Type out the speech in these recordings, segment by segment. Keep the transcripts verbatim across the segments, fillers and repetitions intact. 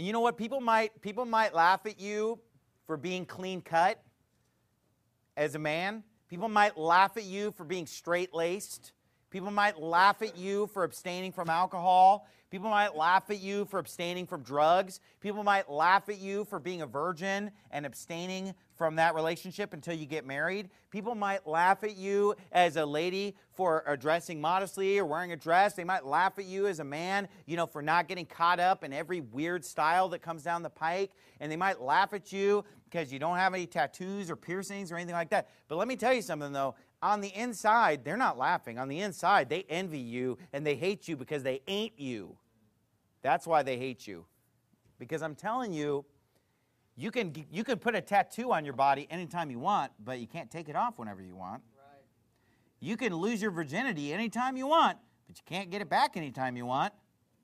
And you know what? People might, people might laugh at you for being clean cut as a man. People might laugh at you for being straight-laced. People might laugh at you for abstaining from alcohol. People might laugh at you for abstaining from drugs. People might laugh at you for being a virgin and abstaining from that relationship until you get married. People might laugh at you as a lady for dressing modestly or wearing a dress. They might laugh at you as a man, you know, for not getting caught up in every weird style that comes down the pike. And they might laugh at you because you don't have any tattoos or piercings or anything like that. But let me tell you something, though. On the inside, they're not laughing. On the inside, they envy you and they hate you because they ain't you. That's why they hate you. Because I'm telling you, you can you can put a tattoo on your body anytime you want, but you can't take it off whenever you want. Right. You can lose your virginity anytime you want, but you can't get it back anytime you want.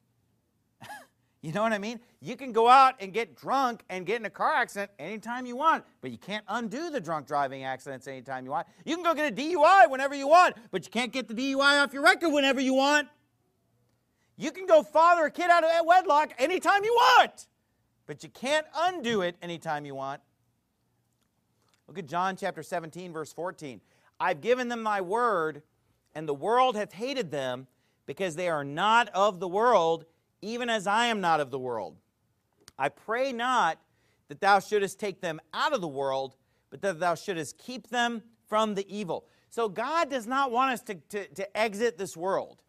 You know what I mean? You can go out and get drunk and get in a car accident anytime you want, but you can't undo the drunk driving accidents anytime you want. You can go get a D U I whenever you want, but you can't get the D U I off your record whenever you want. You can go father a kid out of wedlock anytime you want, but you can't undo it anytime you want. Look at John chapter seventeen, verse fourteen. I've given them my word, and the world hath hated them, because they are not of the world, even as I am not of the world. I pray not that thou shouldest take them out of the world, but that thou shouldest keep them from the evil. So God does not want us to, to, to exit this world.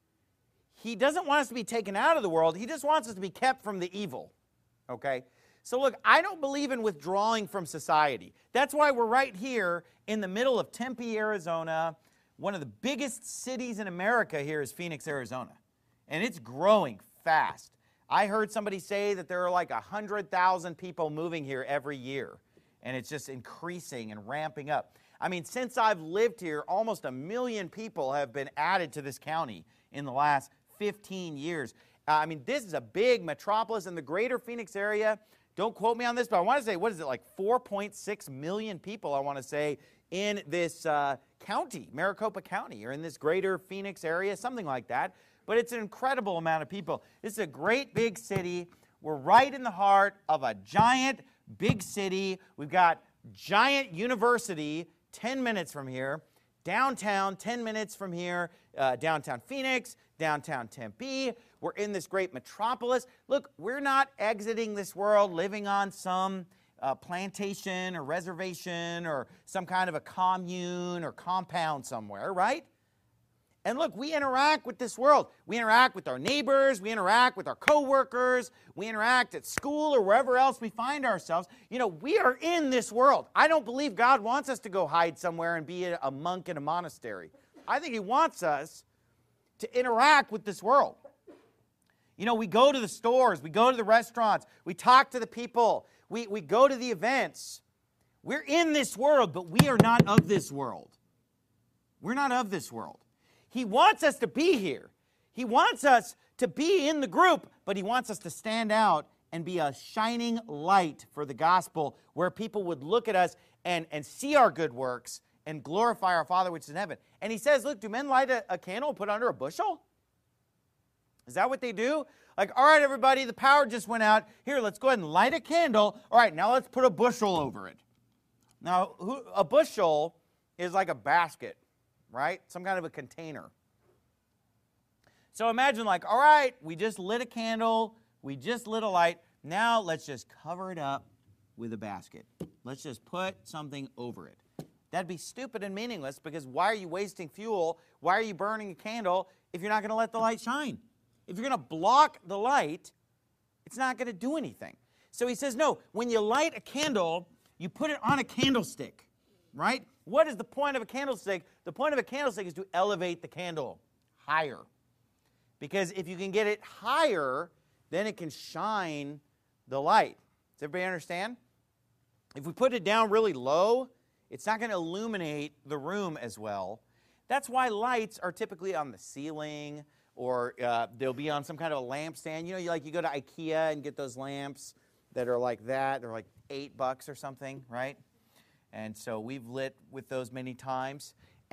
He doesn't want us to be taken out of the world. He just wants us to be kept from the evil. Okay? So look, I don't believe in withdrawing from society. That's why we're right here in the middle of Tempe, Arizona. One of the biggest cities in America here is Phoenix, Arizona. And it's growing fast. I heard somebody say that there are like one hundred thousand people moving here every year, and it's just increasing and ramping up. I mean, since I've lived here, almost a million people have been added to this county in the last fifteen years. Uh, I mean, this is a big metropolis in the greater Phoenix area. Don't quote me on this, but I want to say, what is it, like four point six million people, I want to say, in this uh, county, Maricopa County, or in this greater Phoenix area, something like that. But it's an incredible amount of people. This is a great big city. We're right in the heart of a giant big city. We've got giant university ten minutes from here. Downtown, ten minutes from here. Uh, downtown Phoenix, downtown Tempe. We're in this great metropolis. Look, we're not exiting this world living on some uh, plantation or reservation or some kind of a commune or compound somewhere, right? And look, we interact with this world. We interact with our neighbors. We interact with our coworkers. We interact at school or wherever else we find ourselves. You know, we are in this world. I don't believe God wants us to go hide somewhere and be a monk in a monastery. I think He wants us to interact with this world. You know, we go to the stores. We go to the restaurants. We talk to the people. We, we go to the events. We're in this world, but we are not of this world. We're not of this world. He wants us to be here. He wants us to be in the group, but He wants us to stand out and be a shining light for the gospel where people would look at us and, and see our good works and glorify our Father which is in heaven. And He says, look, do men light a, a candle and put it under a bushel? Is that what they do? Like, all right, everybody, the power just went out. Here, let's go ahead and light a candle. All right, now let's put a bushel over it. Now, who, a bushel is like a basket, right? Some kind of a container. So imagine like, all right, we just lit a candle, we just lit a light, now let's just cover it up with a basket. Let's just put something over it. That'd be stupid and meaningless, because why are you wasting fuel? Why are you burning a candle if you're not going to let the light shine? If you're going to block the light, it's not going to do anything. So He says, no, when you light a candle, you put it on a candlestick, right? What is the point of a candlestick? The point of a candlestick is to elevate the candle higher. Because if you can get it higher, then it can shine the light. Does everybody understand? If we put it down really low, it's not going to illuminate the room as well. That's why lights are typically on the ceiling, or uh, they'll be on some kind of a lampstand. You know, you like you go to IKEA and get those lamps that are like that. They're like eight bucks or something, right? And so we've lit with those many times.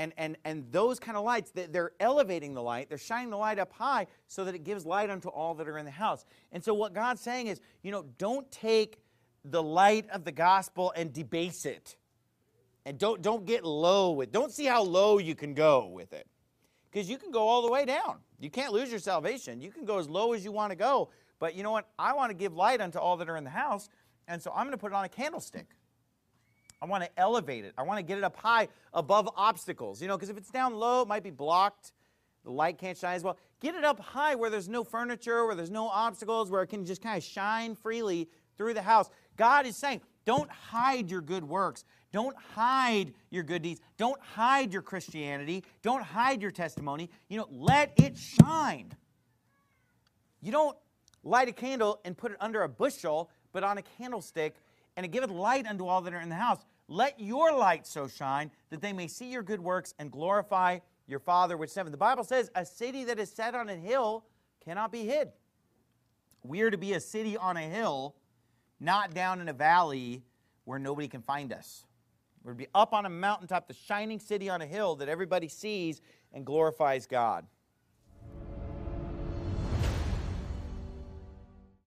And, and, and those kind of lights, they're elevating the light. They're shining the light up high so that it gives light unto all that are in the house. And so what God's saying is, you know, don't take the light of the gospel and debase it. And don't, don't get low with it. Don't see how low you can go with it. Because you can go all the way down. You can't lose your salvation. You can go as low as you want to go. But you know what? I want to give light unto all that are in the house. And so I'm going to put it on a candlestick. I want to elevate it. I want to get it up high above obstacles. You know, because if it's down low, it might be blocked. The light can't shine as well. Get it up high where there's no furniture, where there's no obstacles, where it can just kind of shine freely through the house. God is saying, don't hide your good works. Don't hide your good deeds. Don't hide your Christianity. Don't hide your testimony. You know, let it shine. You don't light a candle and put it under a bushel, but on a candlestick, and it giveth light unto all that are in the house. Let your light so shine that they may see your good works and glorify your Father which is in heaven. The Bible says a city that is set on a hill cannot be hid. We are to be a city on a hill, not down in a valley where nobody can find us. We're to be up on a mountaintop, the shining city on a hill that everybody sees and glorifies God.